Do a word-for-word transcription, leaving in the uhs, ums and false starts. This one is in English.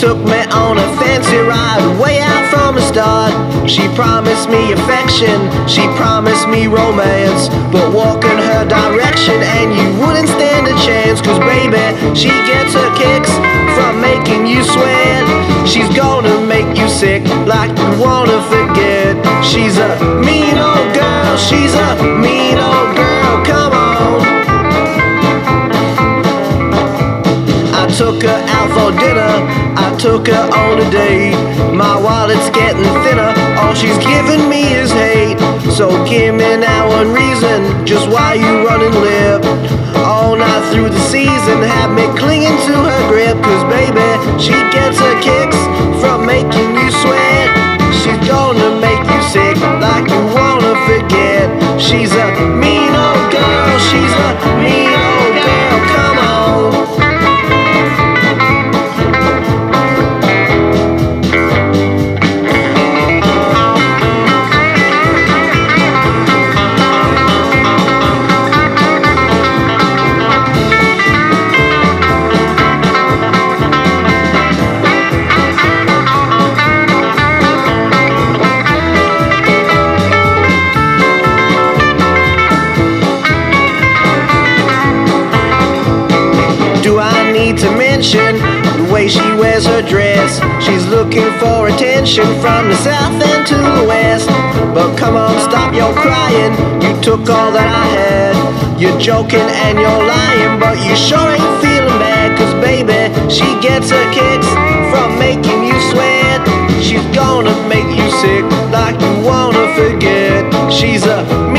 took me on a fancy ride way out from the start. She promised me affection, she promised me romance, but walk in her direction and you wouldn't stand a chance. Cause baby, she gets her kicks from making you sweat. She's gonna make you sick like you wanna forget. She's a mean old girl, she's a mean old girl, come on. I took her out for dinner, I took her on a date. My wallet's getting thinner, all she's giving me is hate. So give me now one reason, just why you running lip all night through the season, have me clinging to her grip. Cause baby, she gets her kicks from making you sweat. She's gonna make you sick like you wanna forget. She's a mean old girl, she's a mean old girl, come on. To mention the way she wears her dress. She's looking for attention from the south and to the west. But come on, stop your crying, you took all that I had. You're joking and you're lying, but you sure ain't feeling bad. Cause baby, she gets her kicks from making you sweat. She's gonna make you sick like you wanna forget. She's a